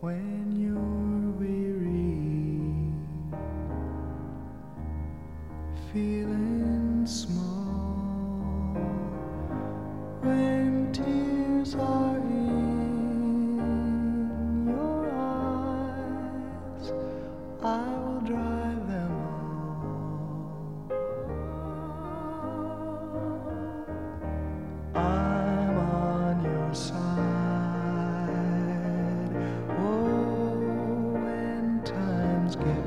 when you're weary, feeling small, when tears are in your eyes, I will dry them all. I'm on your side. Get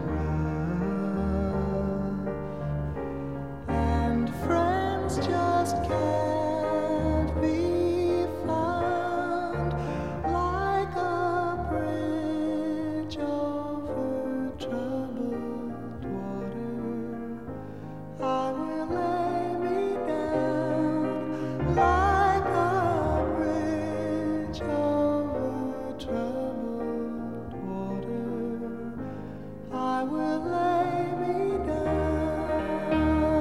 rough and friends just can't be found, like a bridge over troubled water. I will lay me down like a bridge over troubled water. I will lay me down.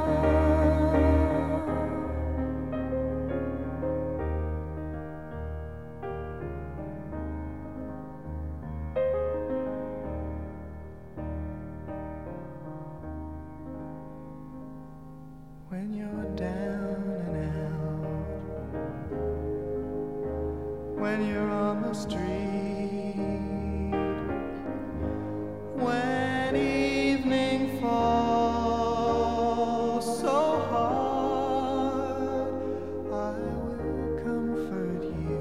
When you're down and out, when you're on the street, when evening falls so hard, I will comfort you.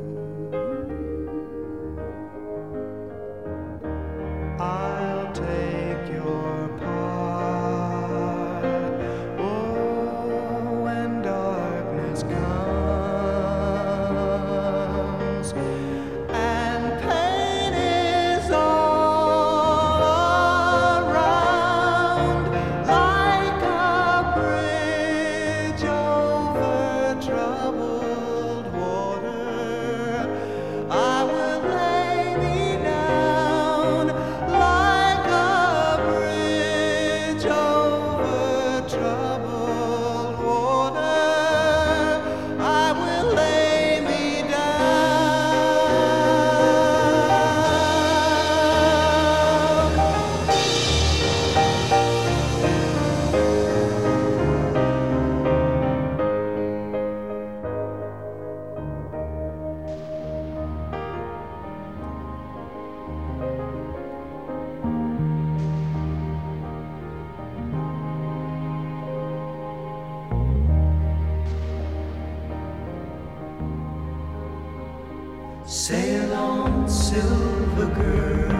I'll take your part. Oh, when darkness comes and pain is all around, like a bridge over troubled water, I will lay me down like a bridge over troubled water. I will lay me sail on, silver girl.